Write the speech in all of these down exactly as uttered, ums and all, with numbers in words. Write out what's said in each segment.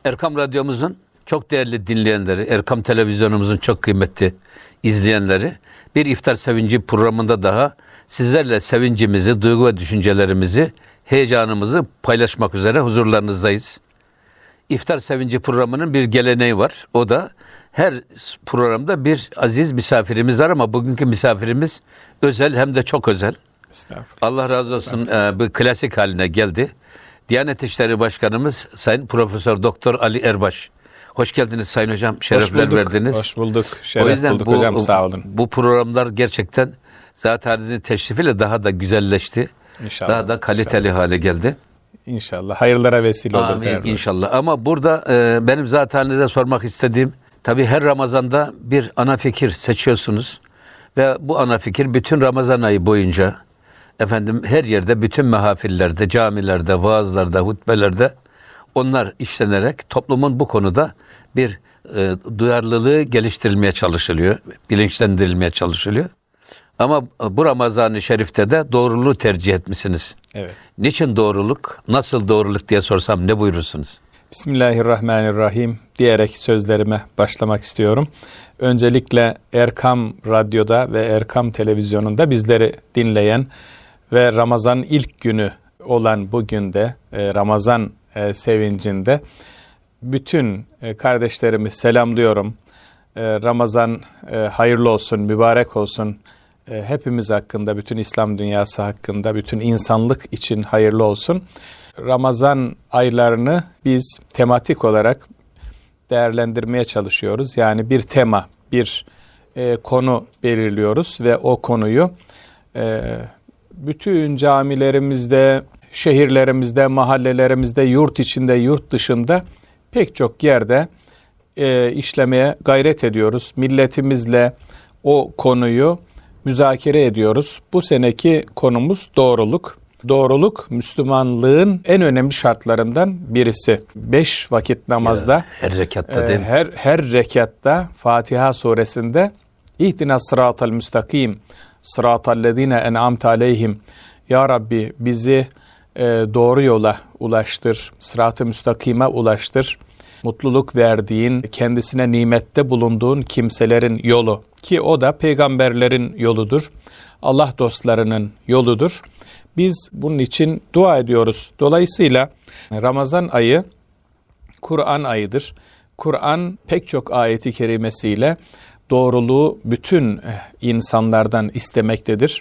Erkam Radyomuzun çok değerli dinleyenleri, Erkam Televizyonumuzun çok kıymetli izleyenleri, bir iftar sevinci programında daha sizlerle sevincimizi, duygu ve düşüncelerimizi, heyecanımızı paylaşmak üzere huzurlarınızdayız. İftar sevinci programının bir geleneği var. O da her programda bir aziz misafirimiz var ama bugünkü misafirimiz özel, hem de çok özel. Allah razı olsun, e, bu klasik haline geldi. Diyanet İşleri Başkanımız Sayın Profesör Doktor Ali Erbaş. Hoş geldiniz Sayın Hocam. Şerefler hoş bulduk, verdiniz. Hoş bulduk. Şeref o yüzden bulduk bu, hocam. Sağ olun. Bu programlar gerçekten Zat-ı teşrifiyle daha da güzelleşti. İnşallah. Daha da kaliteli inşallah. hale geldi. İnşallah. Hayırlara vesile olur. Amin inşallah. Ama burada e, benim Zat-ı sormak istediğim, tabii her Ramazan'da bir ana fikir seçiyorsunuz. Ve bu ana fikir bütün Ramazan ayı boyunca efendim her yerde, bütün mehafillerde, camilerde, vaazlarda, hutbelerde onlar işlenerek toplumun bu konuda bir e, duyarlılığı geliştirilmeye çalışılıyor, bilinçlendirilmeye çalışılıyor. Ama bu Ramazan-ı Şerif'te de doğruluğu tercih etmişsiniz. Evet. Niçin doğruluk, nasıl doğruluk diye sorsam ne buyurursunuz? Bismillahirrahmanirrahim diyerek sözlerime başlamak istiyorum. Öncelikle Erkam Radyo'da ve Erkam Televizyonu'nda bizleri dinleyen ve Ramazan ilk günü olan bugün de Ramazan sevincinde bütün kardeşlerimi selamlıyorum. Ramazan hayırlı olsun, mübarek olsun. Hepimiz hakkında, bütün İslam dünyası hakkında, bütün insanlık için hayırlı olsun. Ramazan aylarını biz tematik olarak değerlendirmeye çalışıyoruz. Yani bir tema, bir e, konu belirliyoruz ve o konuyu e, bütün camilerimizde, şehirlerimizde, mahallelerimizde, yurt içinde, yurt dışında pek çok yerde e, işlemeye gayret ediyoruz. Milletimizle o konuyu müzakere ediyoruz. Bu seneki konumuz doğruluk. Doğruluk, Müslümanlığın en önemli şartlarından birisi. Beş vakit namazda, ya, her rekatta e, her, her rekatta Fatiha suresinde İhdina sıratal müstakim, sıratallezine en'amte aleyhim. Ya Rabbi bizi e, doğru yola ulaştır, sırat-ı müstakime ulaştır. Mutluluk verdiğin, kendisine nimette bulunduğun kimselerin yolu, ki o da peygamberlerin yoludur. Allah dostlarının yoludur. Biz bunun için dua ediyoruz. Dolayısıyla Ramazan ayı Kur'an ayıdır. Kur'an pek çok ayeti kerimesiyle doğruluğu bütün insanlardan istemektedir.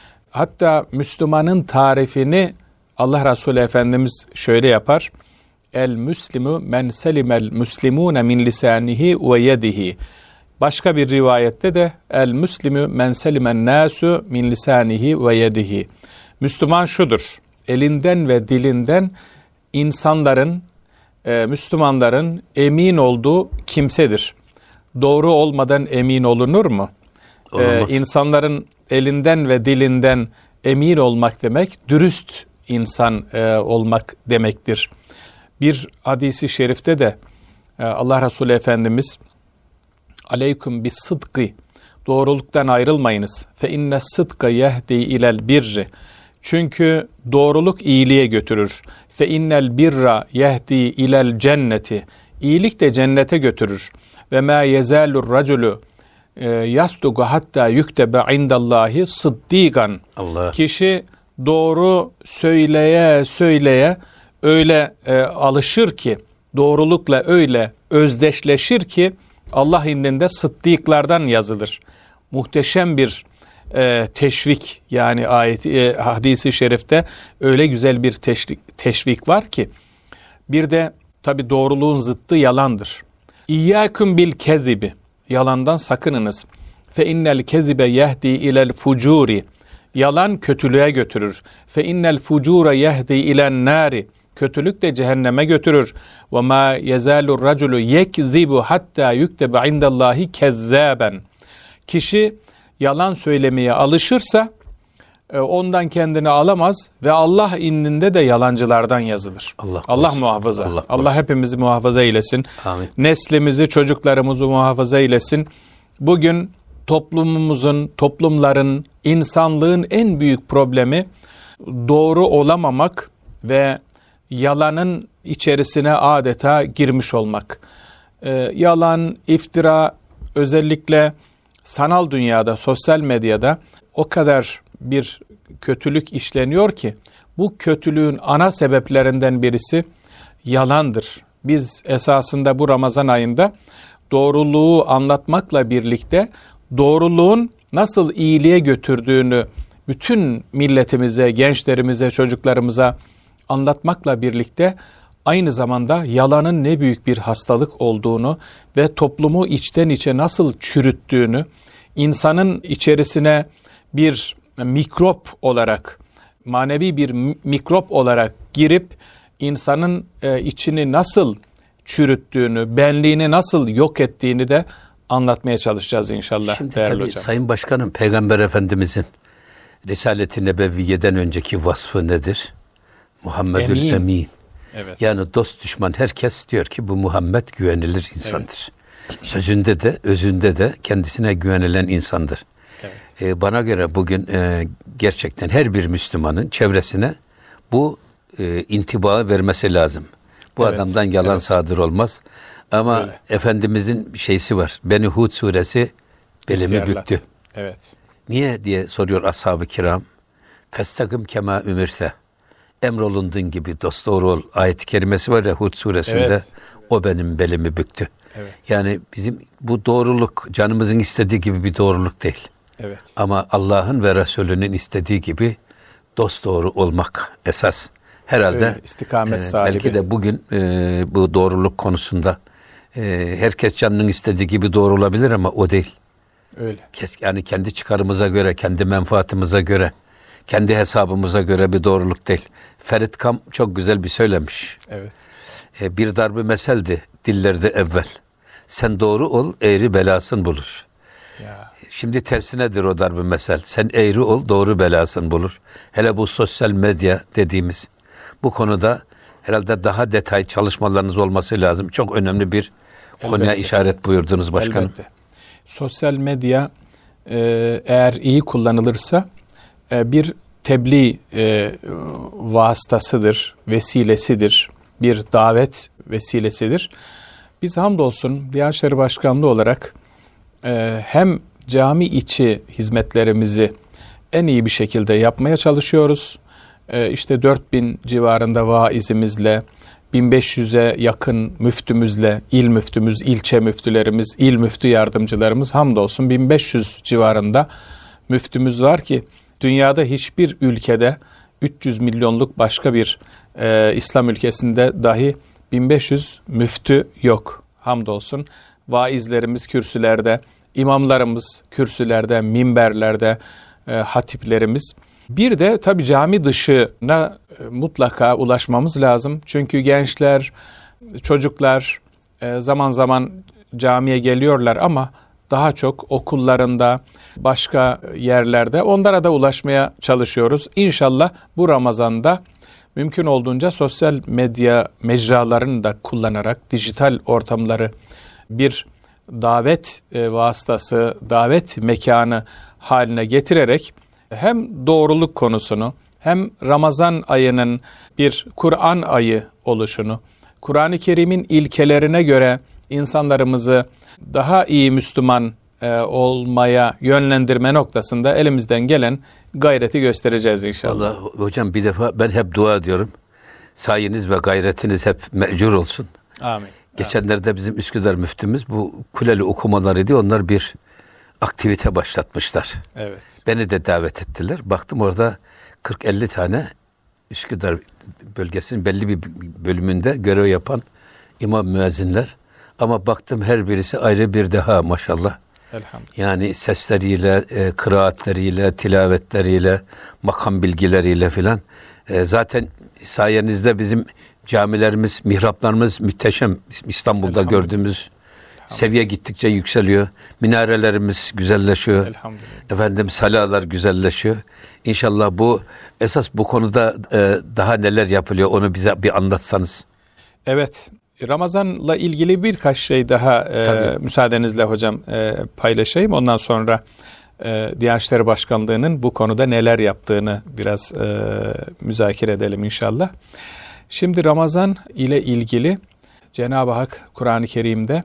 Hatta Müslümanın tarifini Allah Resulü Efendimiz şöyle yapar. El müslimu men selimel muslimune min lisanihi ve yedihi. Başka bir rivayette de el müslimu men selimen nasu min lisanihi ve yedihi. Müslüman şudur, elinden ve dilinden insanların, e, Müslümanların emin olduğu kimsedir. Doğru olmadan emin olunur mu? E, insanların elinden ve dilinden emin olmak demek, dürüst insan e, olmak demektir. Bir hadisi şerifte de e, Allah Resulü Efendimiz, aleyküm bis sıdkı, doğruluktan ayrılmayınız. Fe inne sıdka yehdi ilel birri. Çünkü doğruluk iyiliğe götürür. Fe innel birra yehdi ilel cenneti. İyilik de cennete götürür. Ve ma yezalur raculu yasdugu hatta yüktebe indallahi sıddigan. Allah. Kişi doğru söyleye söyleye öyle e, alışır ki, doğrulukla öyle özdeşleşir ki Allah indinde sıddıklardan yazılır. Muhteşem bir e, teşvik, yani ayet, e, hadisi şerifte öyle güzel bir teşvik, teşvik var ki. Bir de tabi doğruluğun zıttı yalandır. İyyâküm bil kezibi, yalandan sakınınız. Fe innel kezibe yehdi ilel fucuri, yalan kötülüğe götürür. Fe innel fucura yehdi ilen nari, kötülük de cehenneme götürür. Ve ma yezalur raculu yekzibu hatta yuktebe indallahi kezzaben. Kişi yalan söylemeye alışırsa ondan kendini alamaz ve Allah indinde de yalancılardan yazılır. Allah, Allah muhafaza. Allah, Allah hepimizi muhafaza eylesin. Amin. Neslimizi, çocuklarımızı muhafaza eylesin. Bugün toplumumuzun, toplumların, insanlığın en büyük problemi doğru olamamak ve yalanın içerisine adeta girmiş olmak. Ee, yalan, iftira, özellikle sanal dünyada, sosyal medyada o kadar bir kötülük işleniyor ki bu kötülüğün ana sebeplerinden birisi yalandır. Biz esasında bu Ramazan ayında doğruluğu anlatmakla birlikte doğruluğun nasıl iyiliğe götürdüğünü bütün milletimize, gençlerimize, çocuklarımıza anlatmakla birlikte aynı zamanda yalanın ne büyük bir hastalık olduğunu ve toplumu içten içe nasıl çürüttüğünü, insanın içerisine bir mikrop olarak, manevi bir mikrop olarak girip insanın içini nasıl çürüttüğünü, benliğini nasıl yok ettiğini de anlatmaya çalışacağız inşallah. Şimdi değerli tabii hocam. Sayın Başkanım, Peygamber Efendimizin Risalet-i Nebevviye'den önceki vasfı nedir? Muhammedül Emin. Emin. Evet. Yani dost düşman herkes diyor ki bu Muhammed güvenilir insandır. Evet. Sözünde de özünde de kendisine güvenilen insandır. Evet. Ee, bana göre bugün e, gerçekten her bir Müslümanın çevresine bu e, intibağı vermesi lazım. Bu evet. adamdan yalan evet. sadır olmaz. Ama öyle. Efendimizin şeysi var. Beni Hud suresi belimi İhtiyarlat. büktü. Evet. Niye diye soruyor ashab-ı kiram. Festagım kema ümirte. Emrolunduğun gibi dosdoğru ol. Ayet-i kerimesi var ya Hud suresinde. Evet. O benim belimi büktü. Evet. Yani bizim bu doğruluk canımızın istediği gibi bir doğruluk değil. Evet. Ama Allah'ın ve Resulünün istediği gibi dosdoğru olmak esas. Herhalde öyle, istikamet e, sahibi. Belki de bugün e, bu doğruluk konusunda e, herkes canının istediği gibi doğru olabilir ama o değil. Öyle. Yani kendi çıkarımıza göre, kendi menfaatimize göre, kendi hesabımıza göre bir doğruluk değil. Ferit Kam çok güzel bir söylemiş. Evet. E, bir darbe meseldi dillerde evvel. Sen doğru ol, eğri belasın bulur. Ya. Şimdi tersinedir o darbe mesel. Sen eğri ol, doğru belasın bulur. Hele bu sosyal medya dediğimiz bu konuda herhalde daha detay çalışmalarınız olması lazım. Çok önemli bir konuya Elbette. işaret buyurdunuz başkanım. Elbette. Sosyal medya e, eğer iyi kullanılırsa e, bir tebliğ e, vasıtasıdır, vesilesidir, bir davet vesilesidir. Biz hamdolsun Diyanet İşleri Başkanlığı olarak e, hem cami içi hizmetlerimizi en iyi bir şekilde yapmaya çalışıyoruz. E, işte dört bin civarında vaizimizle, bin beş yüze yakın müftümüzle, il müftümüz, ilçe müftülerimiz, il müftü yardımcılarımız hamdolsun bin beş yüz civarında müftümüz var ki dünyada hiçbir ülkede üç yüz milyonluk başka bir e, İslam ülkesinde dahi bin beş yüz müftü yok. Hamdolsun vaizlerimiz kürsülerde, imamlarımız kürsülerde, minberlerde, e, hatiplerimiz. Bir de tabii cami dışına e, mutlaka ulaşmamız lazım. Çünkü gençler, çocuklar e, zaman zaman camiye geliyorlar ama daha çok okullarında, başka yerlerde onlara da ulaşmaya çalışıyoruz. İnşallah bu Ramazan'da mümkün olduğunca sosyal medya mecralarını da kullanarak dijital ortamları bir davet e, vasıtası, davet mekanı haline getirerek hem doğruluk konusunu hem Ramazan ayının bir Kur'an ayı oluşunu, Kur'an-ı Kerim'in ilkelerine göre insanlarımızı daha iyi Müslüman e, olmaya yönlendirme noktasında elimizden gelen gayreti göstereceğiz inşallah. Vallahi hocam bir defa ben hep dua ediyorum. Sayeniz ve gayretiniz hep mecur olsun. Amin. Geçenlerde bizim Üsküdar müftümüz bu kuleli okumaları diye onlar bir aktivite başlatmışlar. Evet. Beni de davet ettiler. Baktım orada kırk elli tane Üsküdar bölgesinin belli bir bölümünde görev yapan imam müezzinler. Ama baktım her birisi ayrı bir deha maşallah. Elhamdülillah. Yani sesleriyle, e, kıraatleriyle, tilavetleriyle, makam bilgileriyle filan. E, zaten sayenizde bizim camilerimiz, mihraplarımız müteşem. İstanbul'da gördüğümüz seviye gittikçe yükseliyor. Minarelerimiz güzelleşiyor. Efendim salalar güzelleşiyor. İnşallah bu esas bu konuda e, daha neler yapılıyor onu bize bir anlatsanız. Evet. Ramazan'la ilgili birkaç şey daha e, müsaadenizle hocam e, paylaşayım. Ondan sonra e, Diyanet İşleri Başkanlığı'nın bu konuda neler yaptığını biraz e, müzakere edelim inşallah. Şimdi Ramazan ile ilgili Cenab-ı Hak Kur'an-ı Kerim'de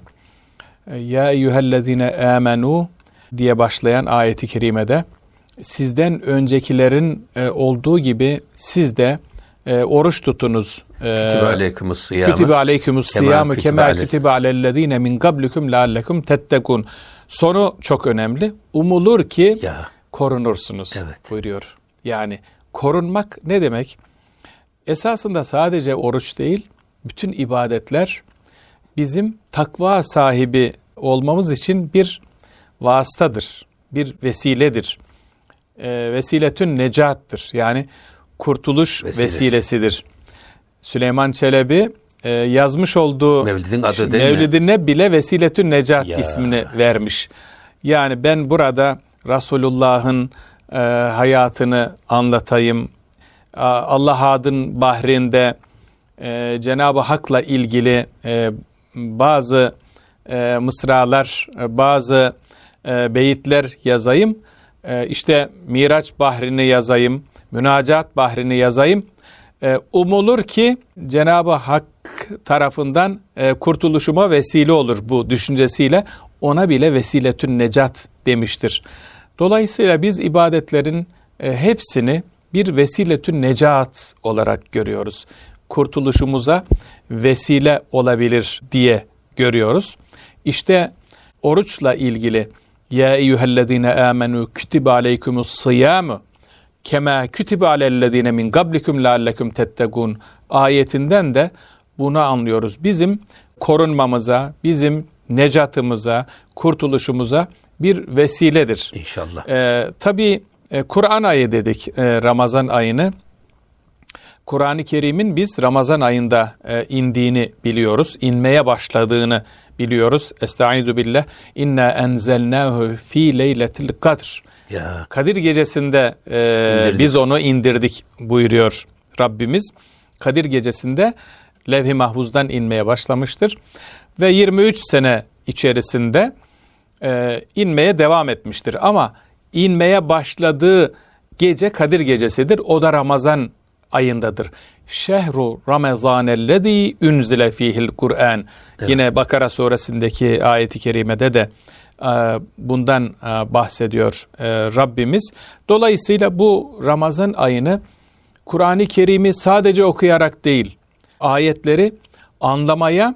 Ya eyyühellezine amenu diye başlayan ayeti kerimede sizden öncekilerin olduğu gibi siz de oruç tutunuz. Kütübe aleykumus sıyamı. Kütübe aleykumus sıyamı kema kütübe alellezine min qablikum leallekum tettekun. Sonu çok önemli. Umulur ki ya. korunursunuz evet. buyuruyor. Yani korunmak ne demek? Esasında sadece oruç değil, bütün ibadetler bizim takva sahibi olmamız için bir vasıtadır, bir vesiledir. E, vesiletün necattır. Yani kurtuluş Vesilesi. vesilesidir. Süleyman Çelebi e, yazmış olduğu Mevlidin adı değil Mevlidine mi? bile Vesiletün Necat ya. ismini vermiş. Yani ben burada Resulullah'ın e, hayatını anlatayım. Allah adın bahrinde e, Cenab-ı Hak'la ilgili e, bazı e, mısralar, e, bazı e, beyitler yazayım. E, işte Miraç bahrini yazayım, Münacat bahrini yazayım. E, umulur ki Cenab-ı Hak tarafından e, kurtuluşuma vesile olur bu düşüncesiyle. Ona bile vesiletün necat demiştir. Dolayısıyla biz ibadetlerin e, hepsini bir vesiletün necat olarak görüyoruz. Kurtuluşumuza vesile olabilir diye görüyoruz. İşte oruçla ilgili Ya eyyühellezine amenu kütübe aleykumus sıyamu kema kütübe alellezine min qablikum leallekum tettekun ayetinden de bunu anlıyoruz. Bizim korunmamıza, bizim necatımıza, kurtuluşumuza bir vesiledir. İnşallah. Ee, tabii e, Kur'an ayı dedik e, Ramazan ayını. Kur'an-ı Kerim'in biz Ramazan ayında e, indiğini biliyoruz. İnmeye başladığını biliyoruz. Estaizu billah. İnna enzelnahu fi leyletil kadr. Ya. Kadir gecesinde e, biz onu indirdik buyuruyor Rabbimiz. Kadir gecesinde Levh-i Mahfuz'dan inmeye başlamıştır. Ve yirmi üç sene içerisinde e, inmeye devam etmiştir. Ama inmeye başladığı gece Kadir gecesidir. O da Ramazan ayındadır. Şehru Ramazanellezî unzile fîhil Kur'an. Evet. Yine Bakara suresindeki ayeti kerimede de e, bundan e, bahsediyor e, Rabbimiz. Dolayısıyla bu Ramazan ayını Kur'an-ı Kerim'i sadece okuyarak değil, ayetleri anlamaya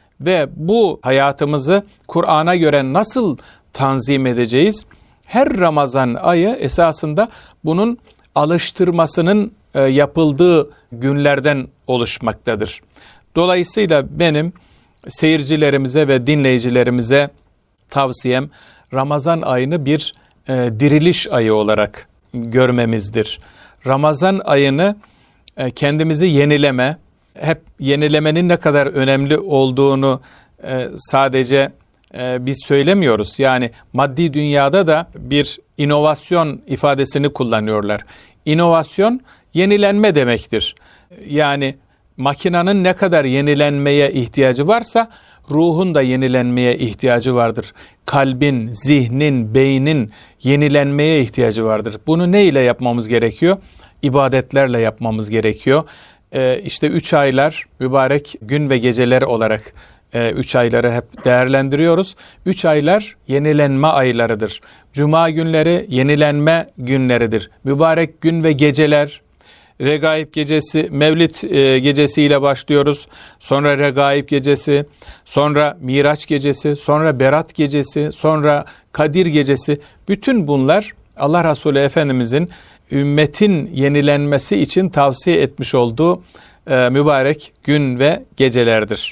ve bu hayatımızı Kur'an'a göre nasıl tanzim edeceğiz? Her Ramazan ayı esasında bunun alıştırmasının e, yapıldığı günlerden oluşmaktadır. Dolayısıyla benim seyircilerimize ve dinleyicilerimize tavsiyem Ramazan ayını bir e, diriliş ayı olarak görmemizdir. Ramazan ayını e, kendimizi yenileme, hep yenilemenin ne kadar önemli olduğunu e, sadece e, biz söylemiyoruz. Yani maddi dünyada da bir inovasyon ifadesini kullanıyorlar. İnovasyon yenilenme demektir. Yani makinenin ne kadar yenilenmeye ihtiyacı varsa ruhun da yenilenmeye ihtiyacı vardır. Kalbin, zihnin, beynin yenilenmeye ihtiyacı vardır. Bunu ne ile yapmamız gerekiyor? İbadetlerle yapmamız gerekiyor. Ee, işte üç aylar mübarek gün ve geceler olarak e, üç ayları hep değerlendiriyoruz. Üç aylar yenilenme aylarıdır. Cuma günleri yenilenme günleridir. Mübarek gün ve geceler, Regaib gecesi, Mevlid e, gecesiyle başlıyoruz. Sonra Regaib gecesi, sonra Miraç gecesi, sonra Berat gecesi, sonra Kadir gecesi. Bütün bunlar Allah Resulü Efendimizin ümmetin yenilenmesi için tavsiye etmiş olduğu e, mübarek gün ve gecelerdir.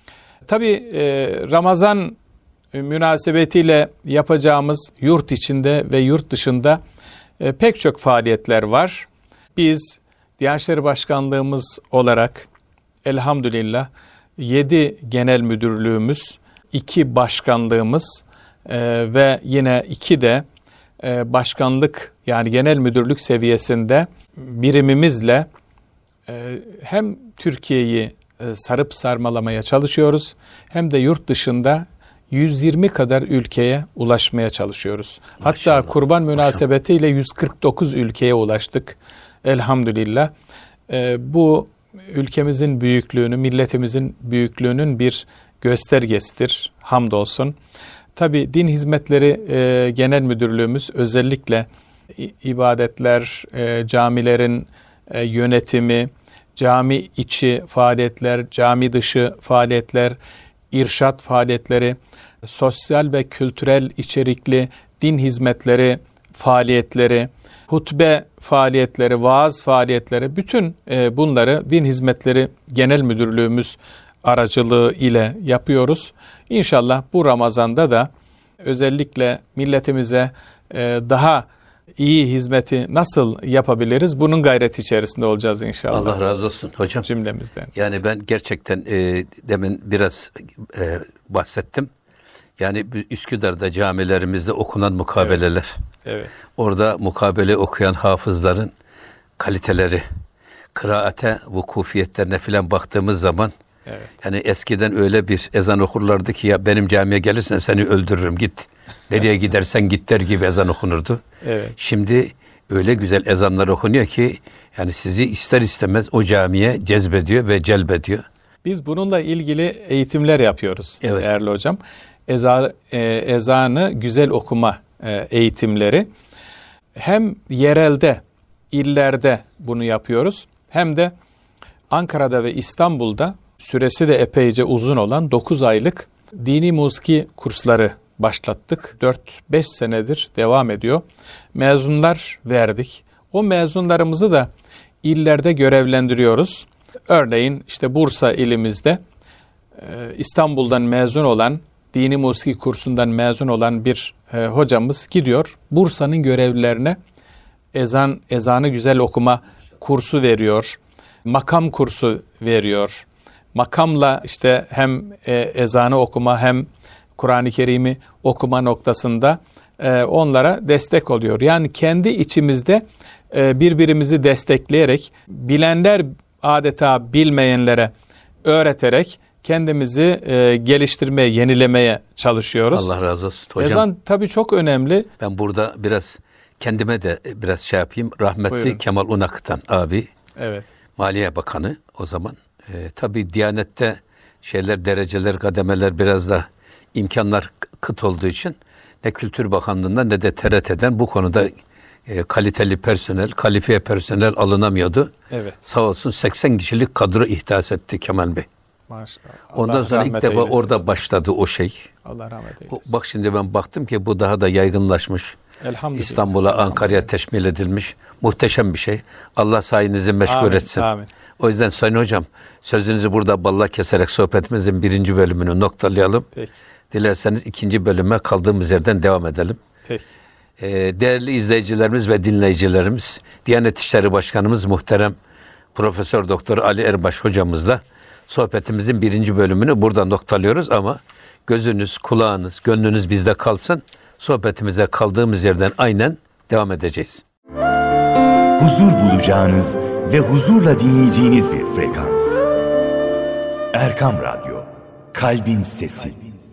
Tabii e, Ramazan münasebetiyle yapacağımız yurt içinde ve yurt dışında e, pek çok faaliyetler var. Biz Diyanet İşleri Başkanlığımız olarak elhamdülillah yedi genel müdürlüğümüz, iki başkanlığımız e, ve yine iki de e, başkanlık yani genel müdürlük seviyesinde birimimizle e, hem Türkiye'yi e, sarıp sarmalamaya çalışıyoruz hem de yurt dışında yüz yirmi kadar ülkeye ulaşmaya çalışıyoruz. Maşallah, hatta kurban münasebetiyle yüz kırk dokuz ülkeye ulaştık. Elhamdülillah. E, bu ülkemizin büyüklüğünü, milletimizin büyüklüğünün bir göstergesidir. Hamdolsun. Tabii Din Hizmetleri e, Genel Müdürlüğümüz özellikle ibadetler, e, camilerin e, yönetimi, cami içi faaliyetler, cami dışı faaliyetler, irşat faaliyetleri, sosyal ve kültürel içerikli din hizmetleri faaliyetleri, hutbe faaliyetleri, vaaz faaliyetleri, bütün e, bunları Din Hizmetleri Genel Müdürlüğümüz aracılığı ile yapıyoruz. İnşallah bu Ramazan'da da özellikle milletimize e, daha iyi hizmeti nasıl yapabiliriz? Bunun gayreti içerisinde olacağız inşallah. Allah razı olsun hocam. Cümlemizden. Yani ben gerçekten e, demin biraz e, bahsettim. Yani Üsküdar'da camilerimizde okunan mukabeleler. Evet. Evet. Orada mukabele okuyan hafızların kaliteleri, kıraate, vukufiyetlerine filan baktığımız zaman Evet. yani eskiden öyle bir ezan okurlardı ki ya benim camiye gelirsen seni öldürürüm git. Nereye gidersen git der gibi ezan okunurdu. Evet. Şimdi öyle güzel ezanlar okunuyor ki yani sizi ister istemez o camiye cezbediyor ve celbediyor. Biz bununla ilgili eğitimler yapıyoruz Evet. değerli hocam. Eza, e, ezanı güzel okuma e, eğitimleri. Hem yerelde, illerde bunu yapıyoruz. Hem de Ankara'da ve İstanbul'da süresi de epeyce uzun olan dokuz aylık dini musiki kursları başlattık. dört beş senedir devam ediyor. Mezunlar verdik. O mezunlarımızı da illerde görevlendiriyoruz. Örneğin işte Bursa ilimizde İstanbul'dan mezun olan, dini musiki kursundan mezun olan bir e, hocamız gidiyor. Bursa'nın görevlilerine ezan ezanı güzel okuma kursu veriyor. Makam kursu veriyor. Makamla işte hem e, ezanı okuma hem Kur'an-ı Kerim'i okuma noktasında e, onlara destek oluyor. Yani kendi içimizde e, birbirimizi destekleyerek, bilenler adeta bilmeyenlere öğreterek kendimizi e, geliştirmeye, yenilemeye çalışıyoruz. Allah razı olsun hocam. Ezan tabii çok önemli. Ben burada biraz kendime de biraz şey yapayım. Rahmetli Buyurun. Kemal Unakıtan abi, Evet. Maliye Bakanı o zaman. E, tabii Diyanet'te şeyler, dereceler, kademeler biraz da imkanlar kıt olduğu için ne Kültür Bakanlığı'ndan ne de T R T'den bu konuda e, kaliteli personel, kalifiye personel alınamıyordu. Evet. Sağ olsun seksen kişilik kadro ihdas etti Kemal Bey. Maşallah. Ondan Allah sonra ilk rahmet defa eylesin. orada başladı o şey. Allah rahmet O, eylesin. bak şimdi ben baktım ki bu daha da yaygınlaşmış. Elhamdülillah. İstanbul'a, Ankara'ya teşmil edilmiş. Muhteşem bir şey. Allah sayenizi meşgul Amin, etsin. amin. O yüzden Sayın Hocam sözünüzü burada balla keserek sohbetimizin birinci bölümünü noktalayalım. Peki. Dilerseniz ikinci bölüme kaldığımız yerden devam edelim. Peki. Ee, değerli izleyicilerimiz ve dinleyicilerimiz, Diyanet İşleri Başkanımız muhterem Profesör Doktor Ali Erbaş hocamızla sohbetimizin birinci bölümünü burada noktalıyoruz ama gözünüz, kulağınız, gönlünüz bizde kalsın. Sohbetimize kaldığımız yerden aynen devam edeceğiz. Huzur bulacağınız ve huzurla dinleyeceğiniz bir frekans. Erkam Radyo, Kalbin Sesi.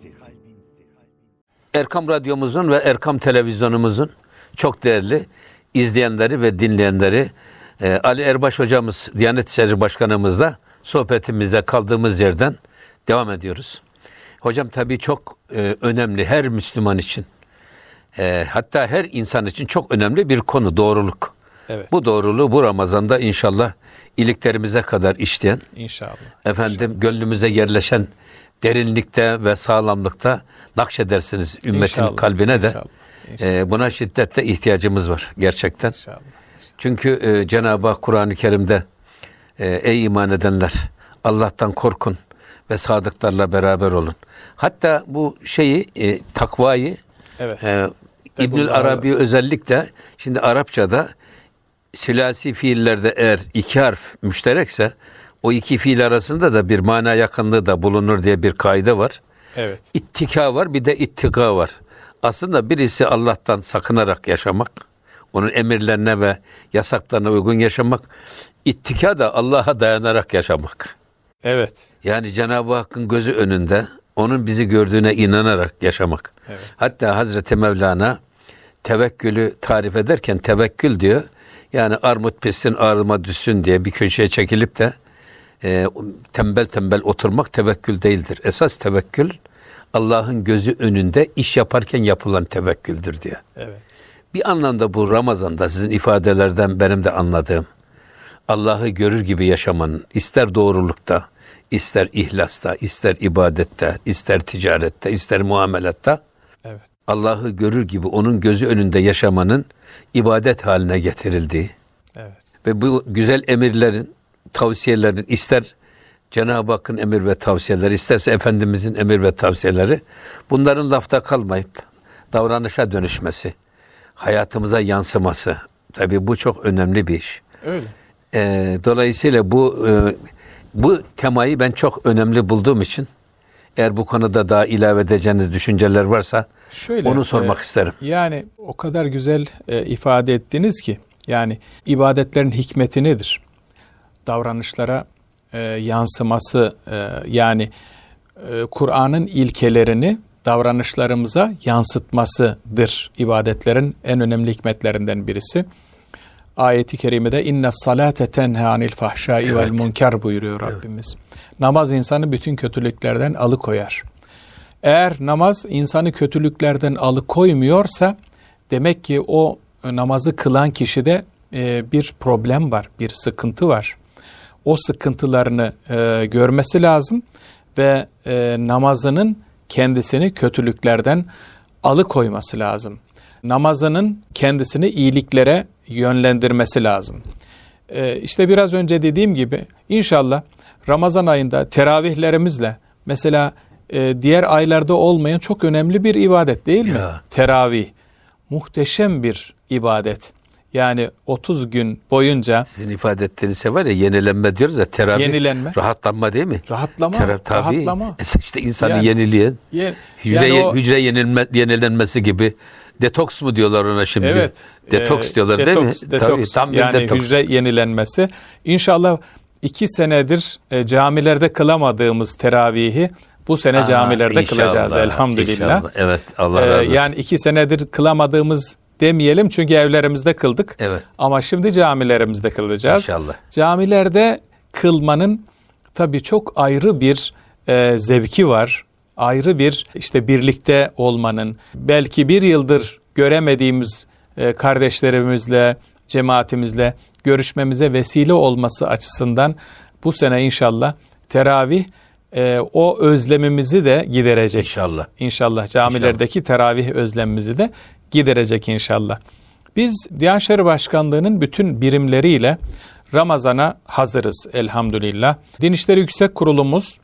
Erkam Radyomuzun ve Erkam Televizyonumuzun çok değerli izleyenleri ve dinleyenleri, e, Ali Erbaş hocamız, Diyanet İşleri Başkanımızla sohbetimize kaldığımız yerden devam ediyoruz. Hocam tabii çok e, önemli her Müslüman için, e, hatta her insan için çok önemli bir konu doğruluk. Evet. Bu doğruluğu bu Ramazan'da inşallah iliklerimize kadar işleyen, İnşallah. efendim İnşallah. Gönlümüze yerleşen derinlikte ve sağlamlıkta nakşedersiniz ümmetin İnşallah. kalbine de. İnşallah. İnşallah. E, buna şiddetle ihtiyacımız var gerçekten. İnşallah. Çünkü e, Cenab-ı Hak Kur'an-ı Kerim'de e, ey iman edenler Allah'tan korkun ve sadıklarla beraber olun. Hatta bu şeyi e, takvayı Evet. e, İbnül Arabi özellikle şimdi Arapçada sülasi fiillerde eğer iki harf müşterekse o iki fiil arasında da bir mana yakınlığı da bulunur diye bir kaide var. Evet. İttika var, bir de ittika var. Aslında birisi Allah'tan sakınarak yaşamak, onun emirlerine ve yasaklarına uygun yaşamak. İttika da Allah'a dayanarak yaşamak. Evet. Yani Cenab-ı Hakk'ın gözü önünde, onun bizi gördüğüne inanarak yaşamak. Evet. Hatta Hazreti Mevlana tevekkülü tarif ederken tevekkül diyor. Yani armut pişsin ağzıma düşsün diye bir köşeye çekilip de e, tembel tembel oturmak tevekkül değildir. Esas tevekkül Allah'ın gözü önünde iş yaparken yapılan tevekküldür diyor. Evet. Bir anlamda bu Ramazan'da sizin ifadelerden benim de anladığım Allah'ı görür gibi yaşamanın ister doğrulukta, ister ihlasta, ister ibadette, ister ticarette, ister muamelatta Evet. Allah'ı görür gibi onun gözü önünde yaşamanın ibadet haline getirildiği Evet. ve bu güzel emirlerin, tavsiyelerin ister Cenab-ı Hakk'ın emir ve tavsiyeleri, isterse Efendimizin emir ve tavsiyeleri bunların lafta kalmayıp davranışa dönüşmesi, hayatımıza yansıması. Tabii bu çok önemli bir iş. Öyle. Ee, dolayısıyla bu e, bu temayı ben çok önemli bulduğum için eğer bu konuda daha ilave edeceğiniz düşünceler varsa Şöyle, onu sormak e, isterim. Yani o kadar güzel e, ifade ettiniz ki, yani ibadetlerin hikmeti nedir? Davranışlara e, yansıması, e, yani e, Kur'an'ın ilkelerini davranışlarımıza yansıtmasıdır ibadetlerin en önemli hikmetlerinden birisi. Ayet-i kerimede inne salate tenha anil fahşai Evet. vel münker buyuruyor Rabbimiz. Namaz insanı bütün kötülüklerden alıkoyar. Eğer namaz insanı kötülüklerden alıkoymuyorsa demek ki o namazı kılan kişide e, bir problem var, bir sıkıntı var. O sıkıntılarını e, görmesi lazım ve e, namazının kendisini kötülüklerden alıkoyması lazım. Namazının kendisini iyiliklere yönlendirmesi lazım. Ee, işte biraz önce dediğim gibi inşallah Ramazan ayında teravihlerimizle mesela e, diğer aylarda olmayan çok önemli bir ibadet değil mi? Ya. Teravih. Muhteşem bir ibadet. Yani otuz gün boyunca Sizin ifade ettiğiniz şey var ya, yenilenme diyoruz ya, teravih. Yenilenme. Rahatlanma değil mi? rahatlama, Tera- tabii. rahatlama. Esas işte insanı Yani- yenileyen, Ye- hücre, yani o- hücre yenilme, yenilenmesi gibi. Detoks mu diyorlar ona şimdi? Evet. Detoks e, diyorlar detoks, değil mi? Detoks. Tabii, tam bir yani detoks. hücre yenilenmesi. İnşallah iki senedir e, camilerde kılamadığımız teravihi bu sene Aa, camilerde inşallah, kılacağız elhamdülillah. inşallah. Evet, Allah Ee, razı olsun. yani iki senedir kılamadığımız demeyelim çünkü evlerimizde kıldık. Evet. Ama şimdi camilerimizde kılacağız. İnşallah. Camilerde kılmanın tabii çok ayrı bir e, zevki var. Ayrı bir işte birlikte olmanın, belki bir yıldır göremediğimiz e, kardeşlerimizle, cemaatimizle görüşmemize vesile olması açısından bu sene inşallah teravih e, o özlemimizi de giderecek. İnşallah. İnşallah camilerdeki teravih özlemimizi de giderecek inşallah. Biz Diyanet İşleri Başkanlığı'nın bütün birimleriyle Ramazan'a hazırız elhamdülillah. Din İşleri Yüksek Kurulumuz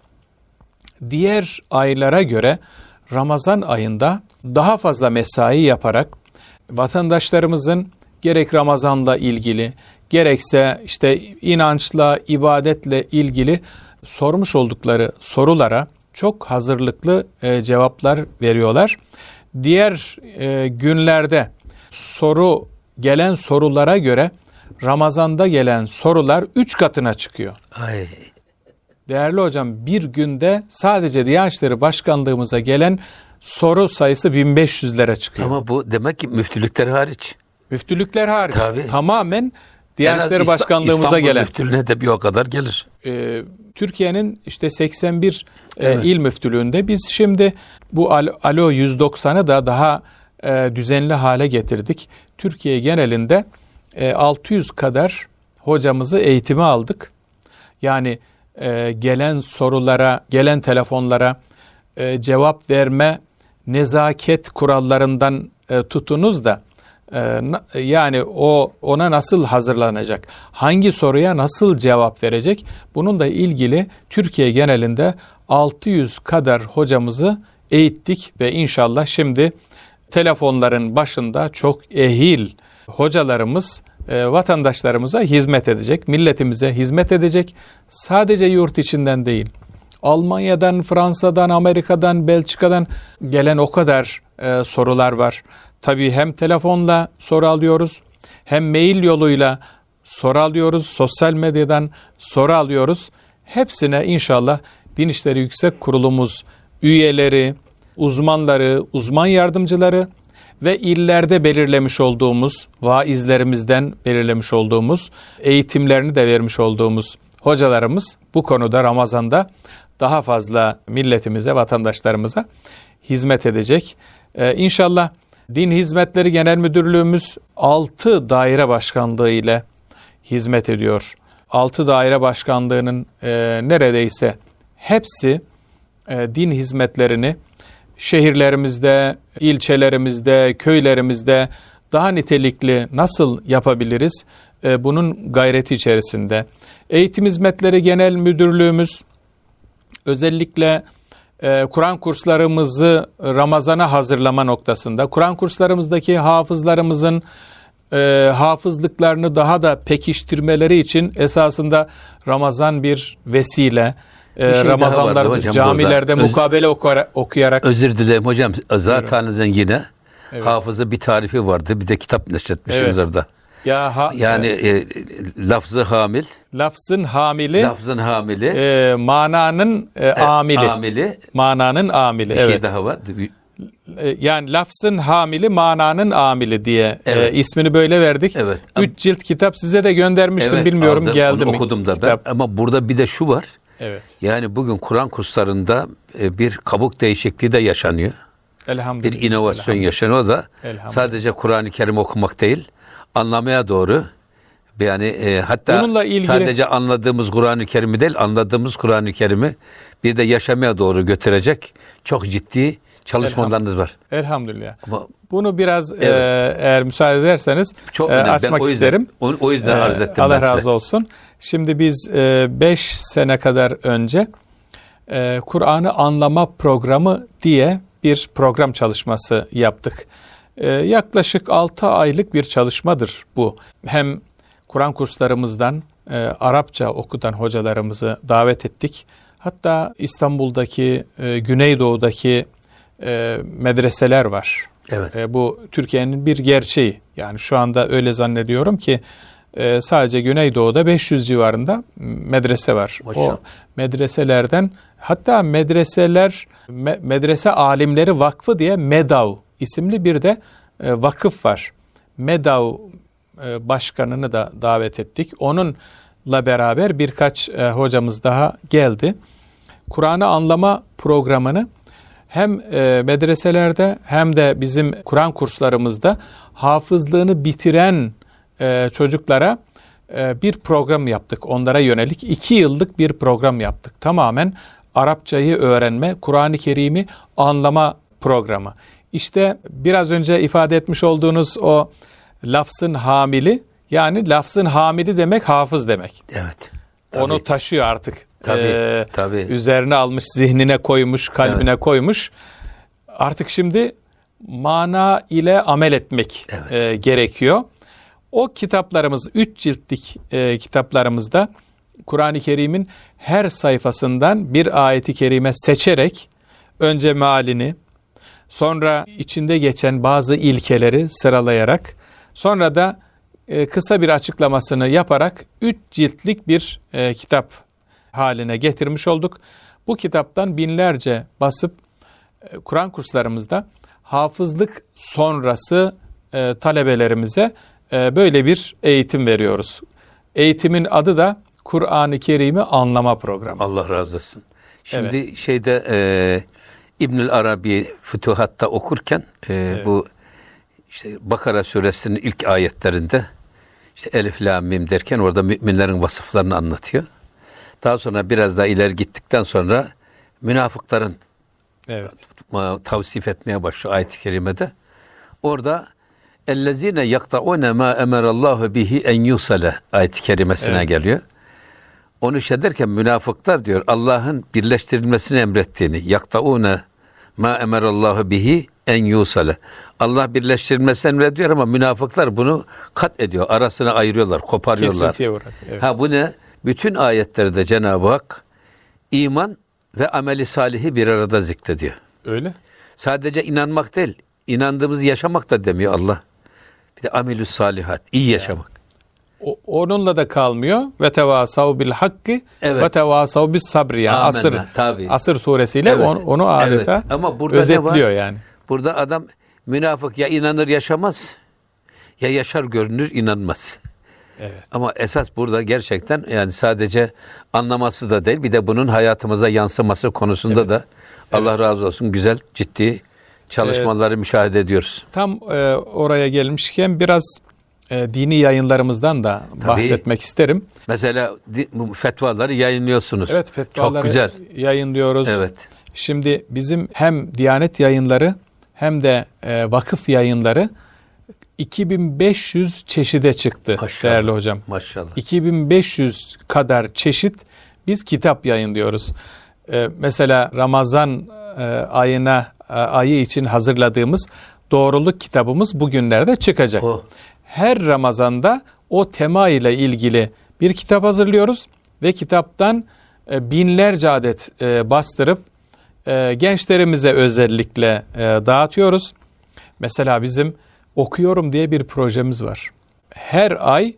diğer aylara göre Ramazan ayında daha fazla mesai yaparak vatandaşlarımızın gerek Ramazan'la ilgili gerekse işte inançla, ibadetle ilgili sormuş oldukları sorulara çok hazırlıklı e, cevaplar veriyorlar. Diğer e, günlerde soru gelen sorulara göre Ramazan'da gelen sorular üç katına çıkıyor. Ay. Değerli hocam, bir günde sadece Diyanet İşleri Başkanlığımıza gelen soru sayısı bin beş yüzlere çıkıyor. Ama bu demek ki müftülükler hariç. Müftülükler hariç. Tabii. Tamamen Diyanet En az İşleri İsta- Başkanlığımıza İstanbul gelen. müftülüğüne de bir o kadar gelir. Ee, Türkiye'nin işte seksen bir e, Evet. il müftülüğünde biz şimdi bu Alo, Alo yüz doksanı da daha e, düzenli hale getirdik. Türkiye genelinde e, altı yüz kadar hocamızı eğitime aldık. Yani e, gelen sorulara, gelen telefonlara e, cevap verme nezaket kurallarından e, tutunuz da e, na- yani o ona nasıl hazırlanacak, hangi soruya nasıl cevap verecek, bununla ilgili Türkiye genelinde altı yüz kadar hocamızı eğittik ve inşallah şimdi telefonların başında çok ehil hocalarımız e, vatandaşlarımıza hizmet edecek, milletimize hizmet edecek. Sadece yurt içinden değil, Almanya'dan, Fransa'dan, Amerika'dan, Belçika'dan gelen o kadar e, sorular var. Tabii hem telefonla soru alıyoruz, hem mail yoluyla soru alıyoruz, sosyal medyadan soru alıyoruz. Hepsine inşallah Din İşleri Yüksek Kurulumuz üyeleri, uzmanları, uzman yardımcıları ve illerde belirlemiş olduğumuz, vaizlerimizden belirlemiş olduğumuz, eğitimlerini de vermiş olduğumuz hocalarımız bu konuda Ramazan'da daha fazla milletimize, vatandaşlarımıza hizmet edecek. Ee, İnşallah Din Hizmetleri Genel Müdürlüğümüz altı daire başkanlığı ile hizmet ediyor. altı daire başkanlığının e, neredeyse hepsi e, din hizmetlerini şehirlerimizde, ilçelerimizde, köylerimizde daha nitelikli nasıl yapabiliriz? E, bunun gayreti içerisinde. Eğitim Hizmetleri Genel Müdürlüğümüz özellikle e, Kur'an kurslarımızı Ramazan'a hazırlama noktasında, Kur'an kurslarımızdaki hafızlarımızın e, hafızlıklarını daha da pekiştirmeleri için esasında Ramazan bir vesile. Bir şey Ramazanlarda camilerde burada. mukabele okura, okuyarak. Özür dilerim hocam. Zaten yine evet. Hafızı bir tarifi vardı. Bir de kitap neşretmişsiniz evet. orada. Ya ha, yani e, lafzı hamil. Lafzın hamili. Lafzın hamili. E, mananın e, amili. E, amili. Mananın amili. Bir evet. şey daha var. E, yani lafzın hamili, mananın amili diye evet. e, ismini böyle verdik. Evet. Üç cilt kitap size de göndermiştim. Evet, bilmiyorum aldım, geldi mi? Okudum da kitap. ben. Ama burada bir de şu var. Evet. Yani bugün Kur'an kurslarında bir kabuk değişikliği de yaşanıyor. Elhamdülillah. Bir inovasyon Elhamdülillah. yaşanıyor. O da sadece Kur'an-ı Kerim okumak değil, anlamaya doğru. Yani e, hatta ilgili... sadece anladığımız Kur'an-ı Kerim'i değil, anladığımız Kur'an-ı Kerim'i bir de yaşamaya doğru götürecek çok ciddi çalışmalarınız var. Elhamdülillah. Ama, Bunu biraz evet. e, eğer müsaade ederseniz çok e, açmak o yüzden, isterim. O, o yüzden e, arz ettim. Allah razı olsun. Şimdi biz beş e, sene kadar önce e, Kur'an'ı anlama programı diye bir program çalışması yaptık. E, yaklaşık altı aylık bir çalışmadır bu. Hem Kur'an kurslarımızdan e, Arapça okutan hocalarımızı davet ettik. Hatta İstanbul'daki, e, Güneydoğu'daki e, medreseler var. Evet. E, bu Türkiye'nin bir gerçeği. Yani şu anda öyle zannediyorum ki e, sadece Güneydoğu'da beş yüz civarında medrese var. Maşallah. O medreselerden hatta medreseler, me, medrese alimleri vakfı diye MEDAV isimli bir de e, vakıf var. MEDAV e, başkanını da davet ettik. Onunla beraber birkaç e, hocamız daha geldi. Kur'an'ı anlama programını hem e, medreselerde hem de bizim Kur'an kurslarımızda hafızlığını bitiren e, çocuklara e, bir program yaptık. Onlara yönelik iki yıllık bir program yaptık. Tamamen Arapçayı öğrenme, Kur'an-ı Kerim'i anlama programı. İşte biraz önce ifade etmiş olduğunuz o lafzın hamili, yani lafzın hamili demek hafız demek. Evet. Tabii. Onu taşıyor artık. Tabii, ee, tabii. Üzerine almış, zihnine koymuş, kalbine evet. koymuş. Artık şimdi mana ile amel etmek evet. e, gerekiyor. O kitaplarımız, üç ciltlik e, kitaplarımızda Kur'an-ı Kerim'in her sayfasından bir ayeti kerime seçerek önce mealini, sonra içinde geçen bazı ilkeleri sıralayarak, sonra da e, kısa bir açıklamasını yaparak üç ciltlik bir e, kitap haline getirmiş olduk. Bu kitaptan binlerce basıp e, Kur'an kurslarımızda hafızlık sonrası e, talebelerimize e, böyle bir eğitim veriyoruz. Eğitimin adı da Kur'an-ı Kerim'i anlama programı. Allah razı olsun. Şimdi evet. şeyde e, İbnül Arabi Fütuhat'ta okurken e, evet. bu işte Bakara suresinin ilk ayetlerinde işte Elif Lam Mim derken orada müminlerin vasıflarını anlatıyor. Daha sonra biraz daha ileri gittikten sonra münafıkların evet. tavsif etmeye başlıyor ayet-i kerimede. Orada ellezine yakta'une ma emarallahu bihi en yusale ayet-i kerimesine evet. geliyor. Onu şey derken münafıklar diyor Allah'ın birleştirilmesini emrettiğini yakta'une ma emarallahu bihi en yusale. Allah birleştirilmesini emrediyor ama münafıklar bunu kat ediyor. Arasına ayırıyorlar, koparıyorlar. Evet. Ha bu ne? Bütün ayetlerde Cenab-ı Hak iman ve ameli salihi bir arada zikrediyor. Öyle. Sadece inanmak değil, inandığımızı yaşamak da demiyor Allah. Bir de amelü salihat, iyi yaşamak. O, onunla da kalmıyor. Ve tevasav bil hakkı evet. ve tevasav bis sabri. Yani Amenna, asır, tabii. asır suresiyle evet. onu, onu adeta evet. Ama burada özetliyor yani. Burada adam münafık ya inanır yaşamaz ya yaşar görünür inanmaz. Evet. Ama esas burada gerçekten yani sadece anlaması da değil, bir de bunun hayatımıza yansıması konusunda Evet. da Allah Evet. razı olsun güzel, ciddi çalışmaları müşahede ediyoruz. Tam e, oraya gelmişken biraz e, dini yayınlarımızdan da bahsetmek isterim. Mesela di- bu fetvaları yayınlıyorsunuz. Evet, fetvaları Çok güzel. yayınlıyoruz. Evet. Şimdi bizim hem Diyanet yayınları hem de e, vakıf yayınları iki bin beş yüz çeşide çıktı Maşallah. değerli hocam. Maşallah. iki bin beş yüz kadar çeşit biz kitap yayınlıyoruz. Ee, mesela Ramazan e, ayına e, ayı için hazırladığımız doğruluk kitabımız bugünlerde çıkacak. O. Her Ramazan'da o tema ile ilgili bir kitap hazırlıyoruz ve kitaptan e, binlerce adet e, bastırıp e, gençlerimize özellikle e, dağıtıyoruz. Mesela bizim Okuyorum diye bir projemiz var. Her ay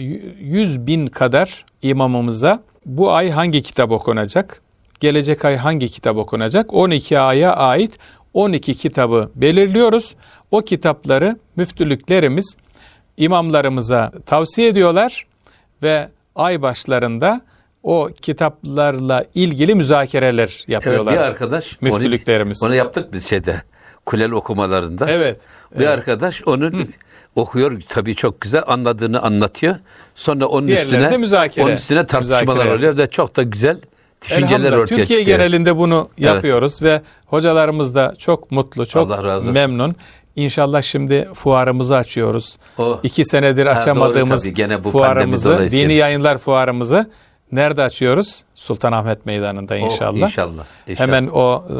yüz bin kadar imamımıza bu ay hangi kitap okunacak, gelecek ay hangi kitap okunacak, on iki aya ait on iki kitabı belirliyoruz. O kitapları müftülüklerimiz imamlarımıza tavsiye ediyorlar ve ay başlarında o kitaplarla ilgili müzakereler yapıyorlar. Evet, bir arkadaş müftülüklerimiz. Onu, onu yaptık biz şeyde Kulel okumalarında. Evet. Bir evet. arkadaş onu Hı. okuyor, tabii çok güzel anladığını anlatıyor. Sonra onun Diğerleri üstüne de müzakere. onun üstüne tartışmalar Müzakere. oluyor ve çok da güzel düşünceler Elhamdülillah, ortaya Türkiye çıkıyor. genelinde bunu yapıyoruz ve hocalarımız da çok mutlu, çok Allah razı olsun. memnun. İnşallah şimdi fuarımızı açıyoruz. O. İki senedir Ha, açamadığımız doğru, tabii. Gene bu fuarımızı, pandemi dolayısıyla. dini yayınlar fuarımızı nerede açıyoruz? Sultanahmet Meydanı'nda inşallah. Oh, inşallah, inşallah. Hemen o e,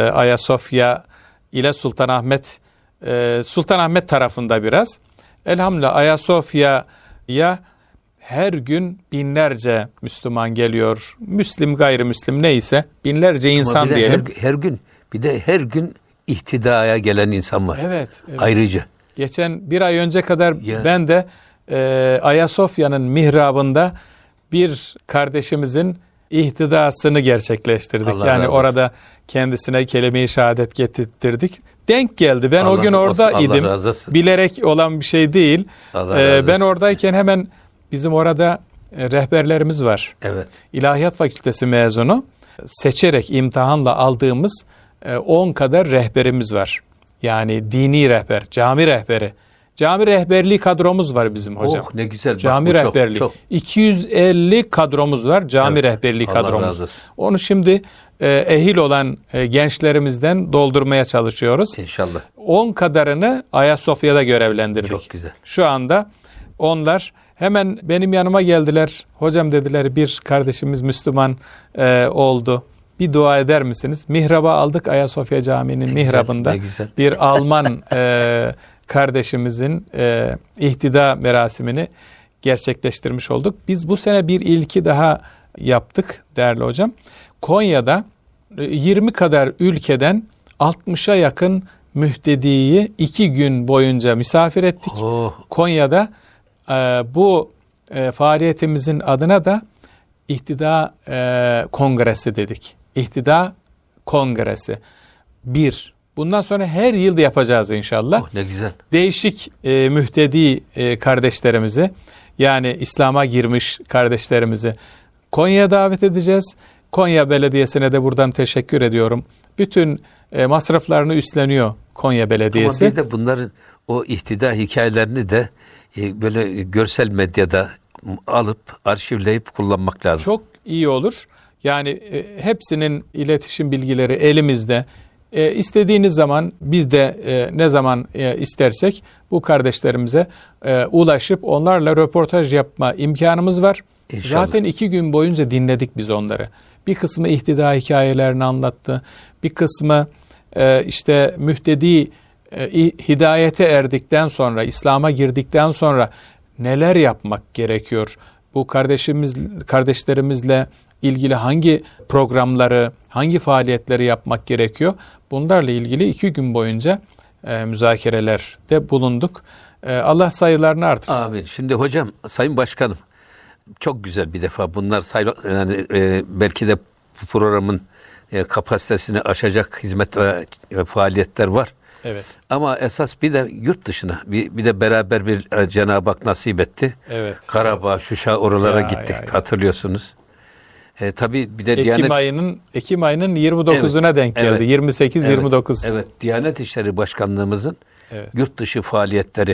Ayasofya ile Sultanahmet, e, Sultanahmet tarafında biraz. Elhamdülillah Ayasofya'ya her gün binlerce Müslüman geliyor. Müslim, gayrimüslim neyse binlerce insan Ama bir de diyelim. Her, her gün bir de her gün ihtidaya gelen insan var. Evet, evet. Ayrıca. Geçen bir ay önce kadar Ya. ben de e, Ayasofya'nın mihrabında bir kardeşimizin ihtidasını gerçekleştirdik. Allah yani razı olsun. orada kendisine kelime-i şehadet getirttirdik. Denk geldi. Ben Allah o gün olsun, orada Allah idim. razı olsun. Bilerek olan bir şey değil. Allah Ee, razı ben olsun. oradayken hemen bizim orada e, rehberlerimiz var. Evet. İlahiyat Fakültesi mezunu. Seçerek imtihanla aldığımız e, on kadar rehberimiz var. Yani dini rehber, cami rehberi. Cami rehberliği kadromuz var bizim hocam. Oh ne güzel. Bak, Cami bu çok, rehberliği. çok. iki yüz elli kadromuz var. Cami Evet. rehberliği Allah kadromuz. razı olsun. Onu şimdi e, ehil olan e, gençlerimizden doldurmaya çalışıyoruz. İnşallah. on kadarını Ayasofya'da görevlendirdik. Çok güzel. Şu anda onlar hemen benim yanıma geldiler. Hocam dediler, bir kardeşimiz Müslüman e, oldu. Bir dua eder misiniz? Mihraba aldık, Ayasofya Camii'nin Ne mihrabında. güzel, ne güzel. Bir Alman e, kardeşimizin e, ihtida merasimini gerçekleştirmiş olduk. Biz bu sene bir ilki daha yaptık değerli hocam. Konya'da e, yirmi kadar ülkeden altmışa yakın mühtediyi iki gün boyunca misafir ettik. Oh. Konya'da e, bu e, faaliyetimizin adına da İhtida e, Kongresi dedik. İhtida Kongresi. Bir. Bundan sonra her yıl yapacağız inşallah. Oh, ne güzel. Değişik e, mühtedi e, kardeşlerimizi, yani İslam'a girmiş kardeşlerimizi Konya'ya davet edeceğiz. Konya Belediyesi'ne de buradan teşekkür ediyorum. Bütün e, masraflarını üstleniyor Konya Belediyesi. Ama bir de bunların o ihtida hikayelerini de e, böyle görsel medyada alıp arşivleyip kullanmak lazım. Çok iyi olur. Yani e, hepsinin iletişim bilgileri elimizde. E, istediğiniz zaman biz de e, ne zaman e, istersek bu kardeşlerimize e, ulaşıp onlarla röportaj yapma imkanımız var. İnşallah. Zaten iki gün boyunca dinledik biz onları. Bir kısmı ihtida hikayelerini anlattı. Bir kısmı e, işte mühtedi e, hidayete erdikten sonra, İslam'a girdikten sonra neler yapmak gerekiyor? Bu kardeşimiz kardeşlerimizle ilgili hangi programları, hangi faaliyetleri yapmak gerekiyor? Bunlarla ilgili iki gün boyunca e, müzakerelerde bulunduk. E, Allah sayılarını artırsın. Amin. Şimdi hocam, Sayın Başkanım, çok güzel bir defa bunlar say, yani e, belki de bu programın e, kapasitesini aşacak hizmet ve e, faaliyetler var. Evet. Ama esas bir de yurt dışına bir, bir de beraber bir e, Cenab-ı Hak nasip etti. Evet. Karabağ, Şuşa oralara Ya, gittik. ya, ya. Hatırlıyorsunuz. E, tabii bir de Ekim Diyanet ayının Ekim ayının yirmi dokuzuna Evet, denk geldi. evet, yirmi sekiz yirmi dokuz. Evet, evet. Diyanet İşleri Başkanlığımızın Evet. yurt dışı faaliyetleri.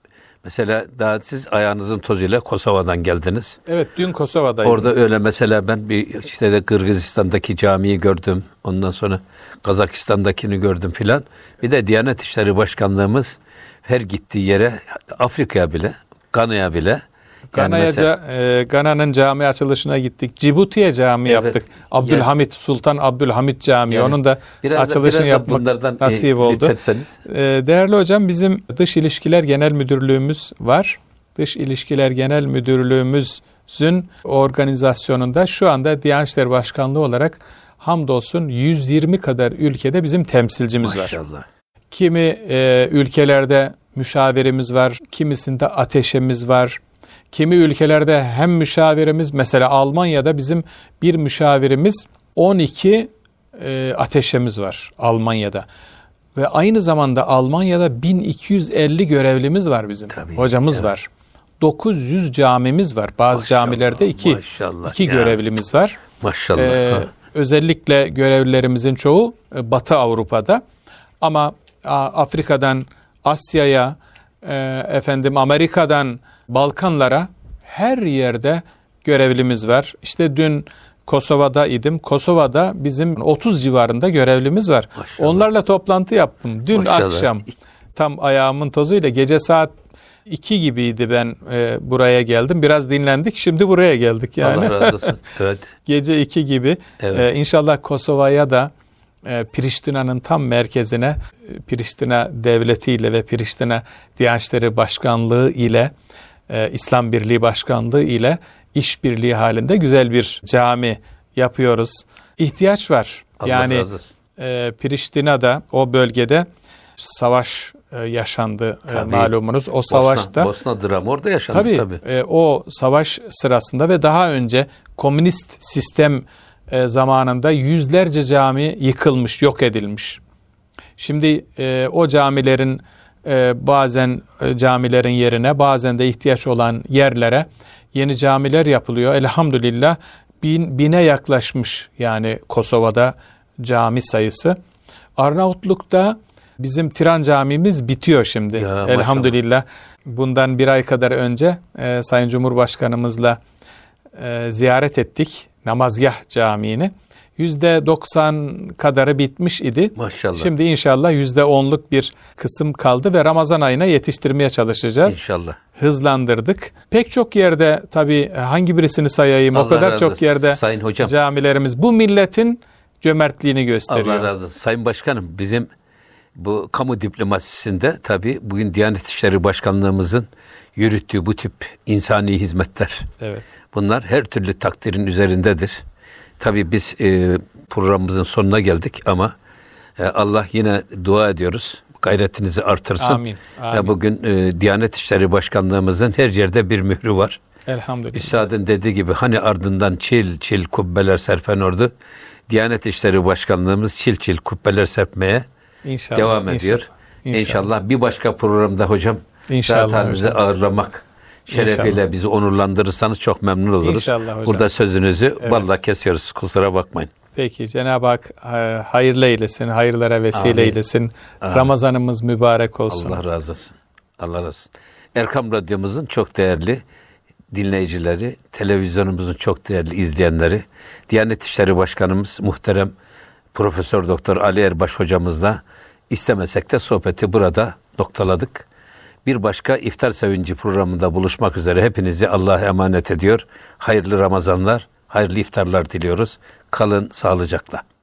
Mesela daha siz ayağınızın tozuyla Kosova'dan geldiniz. Evet, dün Kosova'daydım. Orada öyle mesela ben bir işte de Kırgızistan'daki camiyi gördüm. Ondan sonra Kazakistan'dakini gördüm filan. Bir de Diyanet İşleri Başkanlığımız her gittiği yere Afrika'ya bile, Gana'ya bile yani Gana'ya mesela, ca- e, Gana'nın cami açılışına gittik. Cibuti'ye cami Evet. yaptık. Abdülhamit Sultan Abdülhamit Camii. Yani Onun da biraz da- açılışını biraz da yapmak bunlardan, nasip e, oldu. lütfetseniz. E, değerli hocam, bizim Dış İlişkiler Genel Müdürlüğümüz var. Dış İlişkiler Genel Müdürlüğümüzün organizasyonunda şu anda Diyanet İşleri Başkanlığı olarak hamdolsun yüz yirmi kadar ülkede bizim temsilcimiz var. Maşallah. Kimi e, ülkelerde müşavirimiz var, kimisinde ateşemiz var. Kimi ülkelerde hem müşavirimiz, mesela Almanya'da bizim bir müşavirimiz, on iki e, ateşemiz var Almanya'da. Ve aynı zamanda Almanya'da bin iki yüz elli görevlimiz var bizim. Tabii, Hocamız evet. var. dokuz yüz camimiz var. Bazı Maşallah, camilerde iki, maşallah iki ya. görevlimiz var. Maşallah. Ee, Ha. özellikle görevlilerimizin çoğu e, Batı Avrupa'da. Ama a, Afrika'dan Asya'ya, e, efendim Amerika'dan Balkanlara her yerde görevlimiz var. İşte dün Kosova'da idim. Kosova'da bizim otuz civarında görevlimiz var. Maşallah. Onlarla toplantı yaptım. Dün Maşallah. akşam tam ayağımın tozuyla gece saat iki gibiydi, ben e, buraya geldim. Biraz dinlendik. Şimdi buraya geldik yani. Allah razı olsun. Evet. Gece iki gibi. Evet. Ee, inşallah Kosova'ya da e, Priştina'nın tam merkezine, e, Priştina devletiyle ve Priştina Diyanet İşleri Başkanlığı ile e, İslam Birliği Başkanlığı ile işbirliği halinde güzel bir cami yapıyoruz. İhtiyaç var. Allah yani razı olsun. e, Priştina'da, o bölgede savaş e, yaşandı e, Tabii. malumunuz. O savaşta Bosna, Bosna dramı orada yaşandı tabii, tabii. e, o savaş sırasında ve daha önce komünist sistem e, zamanında yüzlerce cami yıkılmış, yok edilmiş. Şimdi e, o camilerin e, bazen e, camilerin yerine, bazen de ihtiyaç olan yerlere yeni camiler yapılıyor. Elhamdülillah bin, bine yaklaşmış yani Kosova'da cami sayısı. Arnavutluk'ta bizim Tiran camimiz bitiyor şimdi. Ya, elhamdülillah. Bundan bir ay kadar önce e, Sayın Cumhurbaşkanımızla e, ziyaret ettik Namazgah Camii'ni. yüzde doksan kadarı bitmiş idi. Maşallah. Şimdi inşallah yüzde onluk bir kısım kaldı ve Ramazan ayına yetiştirmeye çalışacağız. İnşallah. Hızlandırdık. Pek çok yerde tabii, hangi birisini sayayım, Allah o kadar razı çok olsun. yerde Sayın hocam. camilerimiz bu milletin cömertliğini gösteriyor. Allah razı olsun. Sayın Başkanım, bizim bu kamu diplomasisinde tabii bugün Diyanet İşleri Başkanlığımızın yürüttüğü bu tip insani hizmetler, Evet. bunlar her türlü takdirin üzerindedir. Tabii biz e, programımızın sonuna geldik ama e, Allah yine dua ediyoruz. Gayretinizi artırsın. Amin. Amin. Ve bugün e, Diyanet İşleri Başkanlığımızın her yerde bir mührü var. Elhamdülillah. Üstadın dediği gibi hani ardından çil çil kubbeler serpen ordu. Diyanet İşleri Başkanlığımız çil çil kubbeler serpmeye İnşallah. devam ediyor. İnşallah. İnşallah. bir başka programda hocam İnşallah zaten hocam. ağırlamak şerefiyle İnşallah. bizi onurlandırırsanız çok memnun oluruz. İnşallah hocam. Burada sözünüzü Evet. vallahi kesiyoruz. Kusura bakmayın. Peki, Cenab-ı Hak e, hayırlı eylesin, hayırlara vesile Amin. eylesin. Amin. Ramazanımız mübarek olsun. Allah razı olsun. Allah razı olsun. Erkam Radyomuzun çok değerli dinleyicileri, televizyonumuzun çok değerli izleyenleri, Diyanet İşleri Başkanımız muhterem Profesör Doktor Ali Erbaş hocamızla istemesek de sohbeti burada noktaladık. Bir başka iftar sevinci programında buluşmak üzere hepinizi Allah'a emanet ediyor. Hayırlı Ramazanlar, hayırlı iftarlar diliyoruz. Kalın sağlıcakla.